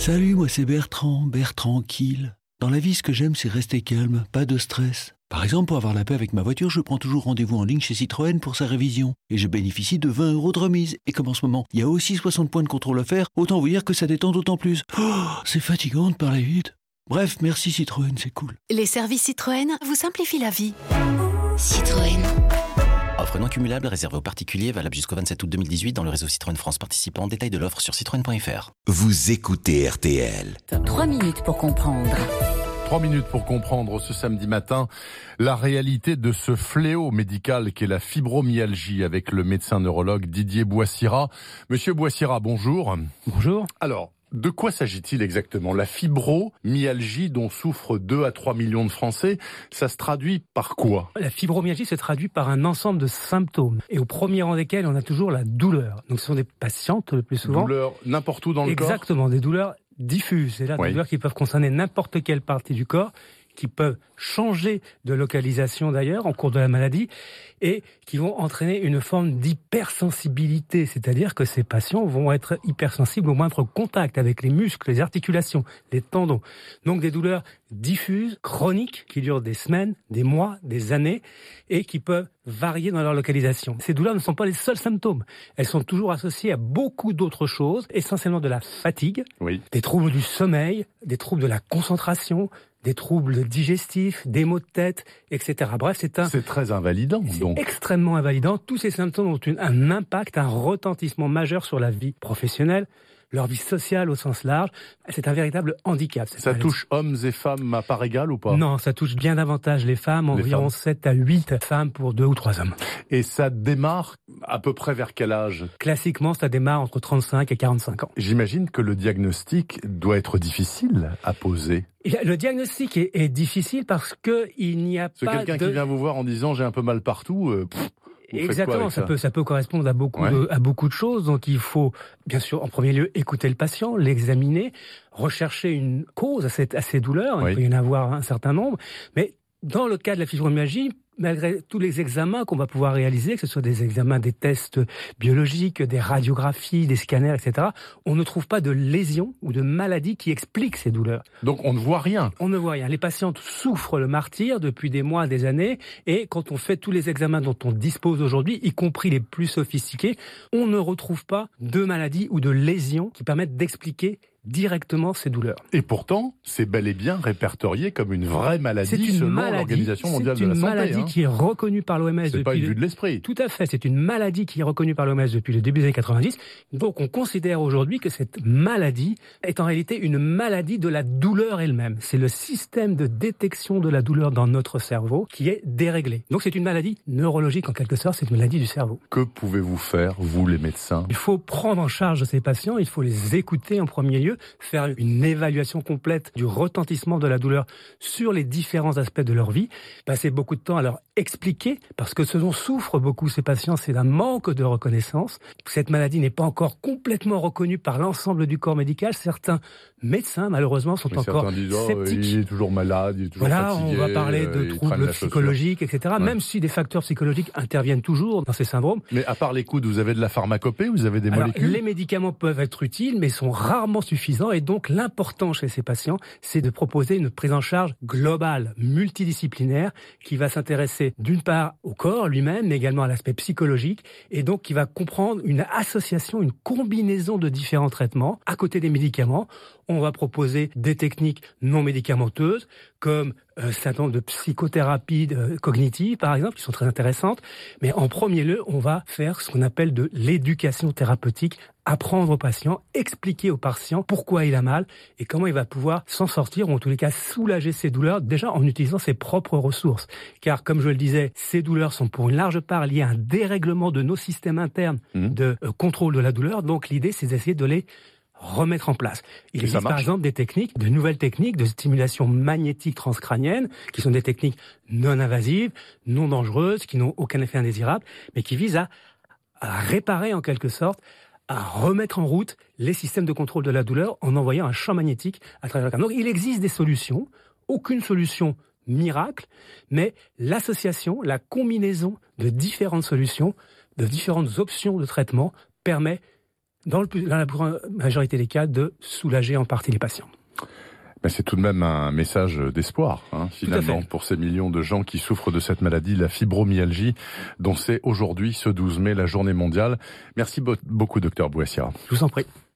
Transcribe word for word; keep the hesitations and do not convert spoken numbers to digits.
Salut, moi c'est Bertrand, Bertrand tranquille. Dans la vie, ce que j'aime, c'est rester calme, pas de stress. Par exemple, pour avoir la paix avec ma voiture, je prends toujours rendez-vous en ligne chez Citroën pour sa révision. Et je bénéficie de vingt euros de remise. Et comme en ce moment, il y a aussi soixante points de contrôle à faire, autant vous dire que ça détend d'autant plus. Oh, c'est fatigant de parler vite. Bref, merci Citroën, c'est cool. Les services Citroën vous simplifient la vie. Citroën. Offre non cumulable réservée aux particuliers, valable jusqu'au vingt-sept août deux mille dix-huit dans le réseau Citroën France participant. Détail de l'offre sur citroën point f r. Vous écoutez R T L. Trois minutes pour comprendre. Trois minutes pour comprendre ce samedi matin la réalité de ce fléau médical qu'est la fibromyalgie avec le médecin neurologue Didier Boissira. Monsieur Boissira, bonjour. Bonjour. Alors, de quoi s'agit-il exactement? La fibromyalgie dont souffrent deux à trois millions de Français, ça se traduit par quoi? La fibromyalgie se traduit par un ensemble de symptômes et au premier rang desquels on a toujours la douleur. Donc ce sont des patientes le plus souvent. Douleur n'importe où dans le Exactement, corps? Exactement, des douleurs diffuses. C'est là Oui. des douleurs qui peuvent concerner n'importe quelle partie du corps, qui peuvent changer de localisation d'ailleurs en cours de la maladie et qui vont entraîner une forme d'hypersensibilité, c'est-à-dire que ces patients vont être hypersensibles au moindre contact avec les muscles, les articulations, les tendons. Donc des douleurs diffuses, chroniques, qui durent des semaines, des mois, des années et qui peuvent varier dans leur localisation. Ces douleurs ne sont pas les seuls symptômes. Elles sont toujours associées à beaucoup d'autres choses, essentiellement de la fatigue, Oui. des troubles du sommeil, des troubles de la concentration, des troubles digestifs, des maux de tête, et cetera. Bref, c'est un... C'est très invalidant, C'est donc. extrêmement invalidant. Tous ces symptômes ont une, un impact, un retentissement majeur sur la vie professionnelle, leur vie sociale au sens large. C'est un véritable handicap. Ça maladie. touche hommes et femmes à part égale ou pas? Non, ça touche bien davantage les femmes, Les environ femmes. sept à huit femmes pour deux ou trois hommes. Et ça démarre à peu près vers quel âge? Classiquement, ça démarre entre trente-cinq et quarante-cinq ans. J'imagine que le diagnostic doit être difficile à poser. Le diagnostic est, est difficile parce que il n'y a C'est pas quelqu'un de... qui vient vous voir en disant j'ai un peu mal partout. Euh, pff, vous faites quoi Exactement, avec ça, ça peut ça peut correspondre à beaucoup Ouais. de, à beaucoup de choses. Donc il faut bien sûr en premier lieu écouter le patient, l'examiner, rechercher une cause à, cette, à ces douleurs. Oui. Il peut y en avoir un certain nombre, mais dans le cas de la fibromyalgie, malgré tous les examens qu'on va pouvoir réaliser, que ce soit des examens, des tests biologiques, des radiographies, des scanners, et cetera, on ne trouve pas de lésion ou de maladie qui explique ces douleurs. Donc on ne voit rien. On ne voit rien. Les patientes souffrent le martyre depuis des mois, des années, et quand on fait tous les examens dont on dispose aujourd'hui, y compris les plus sophistiqués, on ne retrouve pas de maladie ou de lésion qui permettent d'expliquer directement ces douleurs. Et pourtant, c'est bel et bien répertorié comme une vraie maladie C'est une selon maladie, l'Organisation mondiale c'est de la une santé. maladie hein. qui est reconnue par l'O M S C'est depuis... pas une le- vue de l'esprit. Tout à fait, c'est une maladie qui est reconnue par l'O M S depuis le début des années quatre-vingt-dix. Donc on considère aujourd'hui que cette maladie est en réalité une maladie de la douleur elle-même. C'est le système de détection de la douleur dans notre cerveau qui est déréglé. Donc c'est une maladie neurologique en quelque sorte, c'est une maladie du cerveau. Que pouvez-vous faire, vous les médecins? Il faut prendre en charge ces patients, il faut les écouter en premier lieu, faire une évaluation complète du retentissement de la douleur sur les différents aspects de leur vie, passer beaucoup de temps à leur expliquer, parce que ce dont souffrent beaucoup ces patients, c'est d'un manque de reconnaissance. Cette maladie n'est pas encore complètement reconnue par l'ensemble du corps médical. Certains médecins, malheureusement, sont Mais encore certains disent, oh, sceptiques. il est toujours malade, il est toujours Voilà, fatigué. on va parler euh, de il traîne troubles la chaussure. psychologiques, et cetera. Ouais. Même si des facteurs psychologiques interviennent toujours dans ces syndromes. Mais à part les coudes, vous avez de la pharmacopée, vous avez des Alors, molécules? les médicaments peuvent être utiles, mais sont rarement suffisants. Et donc, l'important chez ces patients, c'est de proposer une prise en charge globale, multidisciplinaire, qui va s'intéresser d'une part au corps lui-même, mais également à l'aspect psychologique, et donc qui va comprendre une association, une combinaison de différents traitements. À côté des médicaments, on va proposer des techniques non médicamenteuses, comme un certain nombre de psychothérapie euh, cognitive, par exemple, qui sont très intéressantes. Mais en premier lieu, on va faire ce qu'on appelle de l'éducation thérapeutique, apprendre au patient, expliquer au patient pourquoi il a mal et comment il va pouvoir s'en sortir, ou en tous les cas soulager ses douleurs, déjà en utilisant ses propres ressources. Car, comme je le disais, ces douleurs sont pour une large part liées à un dérèglement de nos systèmes internes Mmh. de euh, contrôle de la douleur. Donc l'idée, c'est d'essayer de les remettre en place. Il Et ça existe par marche. exemple des techniques, de nouvelles techniques de stimulation magnétique transcrânienne, qui sont des techniques non invasives, non dangereuses, qui n'ont aucun effet indésirable, mais qui visent à, à réparer en quelque sorte, à remettre en route les systèmes de contrôle de la douleur en envoyant un champ magnétique à travers le crâne. Donc il existe des solutions, aucune solution miracle, mais l'association, la combinaison de différentes solutions, de différentes options de traitement permet dans, le, dans la majorité des cas, de soulager en partie les patients. Mais c'est tout de même un message d'espoir, hein, finalement, pour ces millions de gens qui souffrent de cette maladie, la fibromyalgie, dont c'est aujourd'hui, ce douze mai, la journée mondiale. Merci beaucoup, docteur Bouassira. Je vous en prie.